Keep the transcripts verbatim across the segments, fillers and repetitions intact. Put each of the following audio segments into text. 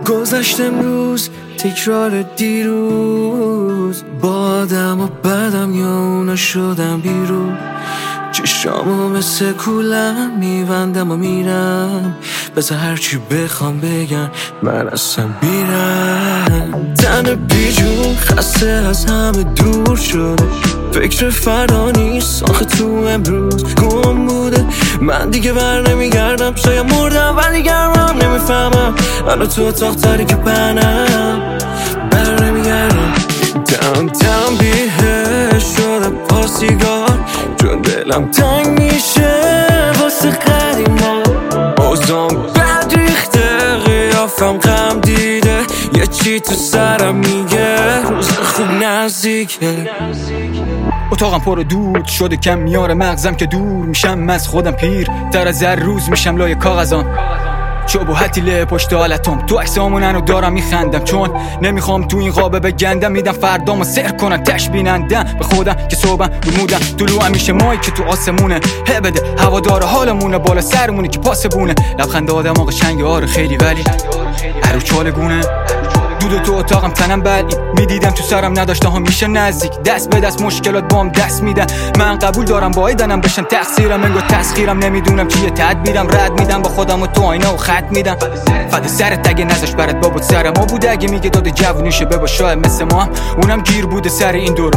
گذشت امروز تکرار دیروز، بادم و بدم یا اونا شدم بیرون. چشامو مثل کولم میوندم و میرم، بذار هرچی بخوام بگن من اصلا بیرم. تن بیجون خسته از همه دور شده، فکر فردا نیست آخه تو امروز گم بوده. من دیگه بر نمیگردم، شاید مردم ولی گرمم نمیفهمم. الان تو اتاق تاریک پنم بر نمیگردم. دم دم بیهش شده پا سیگار، چون دلم تنگ میشه واسه قدیما. اوزام بد ریخته قیافم غم دیده، یه چی تو سرم میگه روز خوب نزدیکه. اتاقم پر دود شده، کم میاره مغزم که دور میشم از خودم. پیر تر از هر روز میشم لای کاغذام، چوب و حتیله پشت حالتم. تو عکسامونن و دارم میخندم، چون نمیخوام تو این قابه بگندم. میدم فردامو سر کنن تش بینندم به خودم که صبحم بمودم. طلوع همیشه مایی که تو آسمونه، هه بده هوادار حالمونه بالا سرمونه که پاسبونه. لبخند آدم آقا شنگ آره خیلی، ولی هر رو چالگونه. دود تو اتاقم تنم بلعید، میدیدم تو سرم نداشته ها میشه نزدیک. دست به دست مشکلات بام دست میدن، من قبول دارم بایدنم بشن تقصیرم. انگار تسخیرم نمیدونم چیه تدبیرم. رد میدم با خودم و تو آینه و خط میدم. فد سرت اگه نذاش برات بابات سر ما بوده. اگه میگه داده جوونیشه ببا شاید مثل ما هم اونم گیر بوده سر این دورا.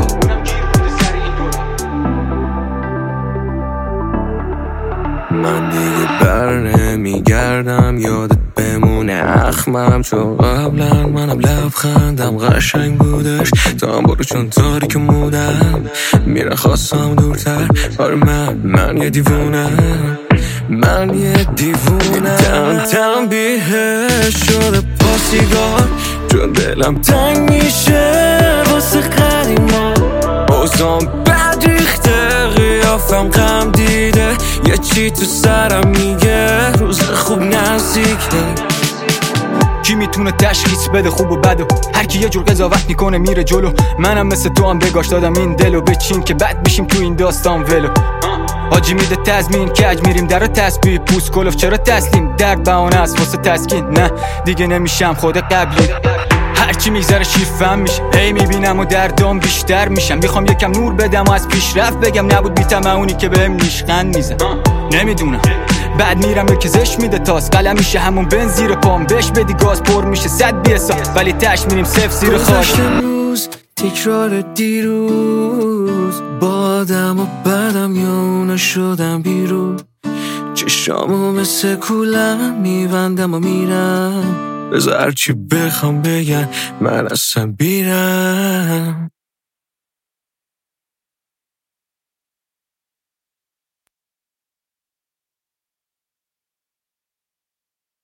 من دیگه بر نمیگردم، یادت بمونه اخمم، چون قبلا منم لبخندم قشنگ بودش. تا هم برو چون تاریک مودم میره خواستم دورتر. آره من من یه دیوونم، من یه دیوونم. دم دم بیهش شده پا سیگار، چون دلم تنگ میشه واسه قدیما. اوزام بد ریخته قیافم غم دیده، یه چی تو سرم میگه روز خوب نزدیکه. کی میتونه تشخیص بده خوب و بدو؟ هر کی یه جور قضاوت میکنه میره جلو. منم مثل تو هم بگاش دادم این دلو، بچین که بد بشیم تو این داستان ولو. حاجی میده تضمین کج میریم در تسبیح پوست کلوف. چرا تسلیم درد بهانه است واسه تسکین؟ نه دیگه نمیشم خود قبلی، هرچی میگذره شیفم میشه. هی میبینم و دردام بیشتر میشم، میخوام یکم نور بدم و از پیشرفت بگم. نبود بیتم اونی که بهم نیشخند میزن. نمیدونم بعد میرم یکی زش میده تاس، قلم میشه همون بن زیر پام. بش بدی گاز پر میشه صد بیسا، ولی تش میریم صفر زیر خاک. گذشت امروز تکرار دیروز، بادم و بدم یا اونا شدم بیرون. چشامو مثل کولم میوندم و میرم، بذار هرچی بخوام بگن من اصلا بیرم.